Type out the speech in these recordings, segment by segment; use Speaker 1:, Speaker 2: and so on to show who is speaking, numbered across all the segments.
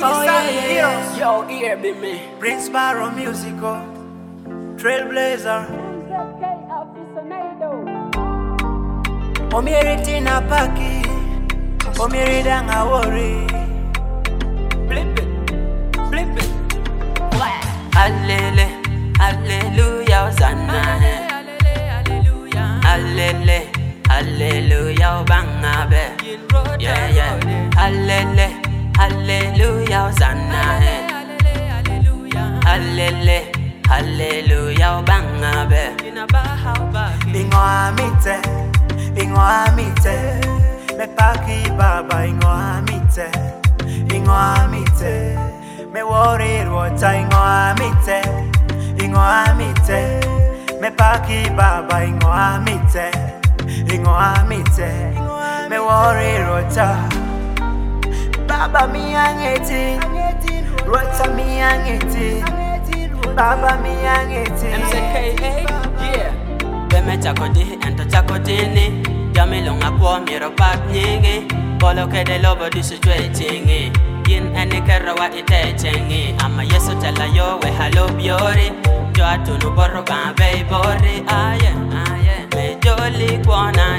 Speaker 1: Oh yeah.
Speaker 2: Yo, here be me.
Speaker 1: Prince Barrow Musical, Trailblazer. Omiriti na paki, omirida nga worry.
Speaker 2: Flip it.
Speaker 3: Allele, hallelujah, Hosanna. Allele, hallelujah, Bangabe. Yeah. Allele, hallelujah, Hosanna. Allele, hallelujah, Bangabe.
Speaker 1: Ingo amite, me paki baba ingo amite, me worry rota ingo amite, me paki baba ingo amite, me worry rota, baba mi angeti, rota mi angeti, baba mi angeti.
Speaker 2: MZK, yeah.
Speaker 3: Beme chakodi ento chakodini Jamilonga po miro pak nyingi Polo ke de lobo disu jwe chingi Yin eni kerawa ite chingi Ama yeso tela yo we halo biori Jo atunu borro gambe bori Aye Me joli kwana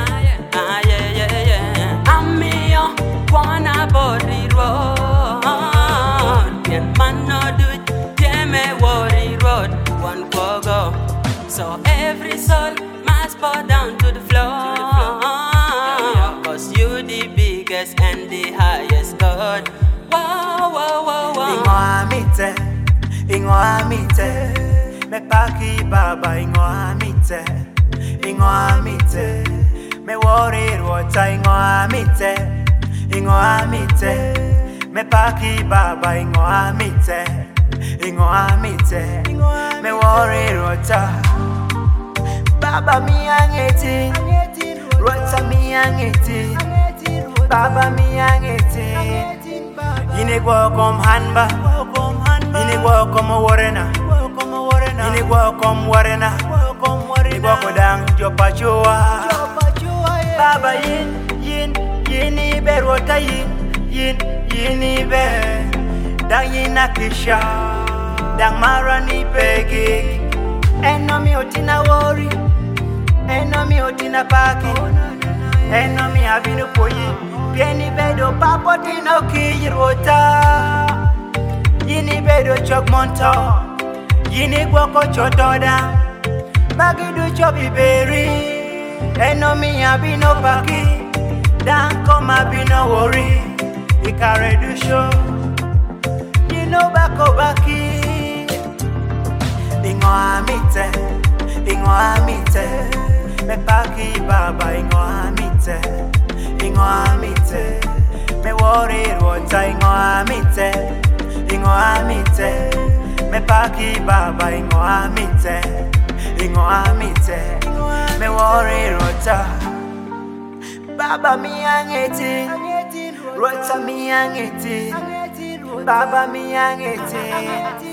Speaker 3: Aye Amiyo kwana bori road Yen man no do Jeme worry road One go. So every soul must bow down to the floor. Cause you the biggest and the highest God. Wow.
Speaker 1: Ingo amite, me paki baba ingo amite, me worry rota ingo amite, me paki baba ingo amite, me worry rota. Baba mi angeti, rota mi angeti, baba mi angeti. Yine go kom hanba, yine go kom warena, yine go kom warena, yine go kodang jo pachua. Baba yin be rota yin be, dang yin akisha, dang marani pegi. Enomi otina worry, enomi otina paki, enomi avinu poyi, pieni bedo papo tino kirota, yini bedo chok monto, yini gwoko chotoda, magidu chobi beri, enomi avino paki, danko mabino worry, ikare du show, yino bako baki. Ingo amite, me paki baba ingo amite, me worry rota ingo amite, me paki baba ingo amite, me worry rota, baba mi angeti, rota mi angeti, baba mi angeti.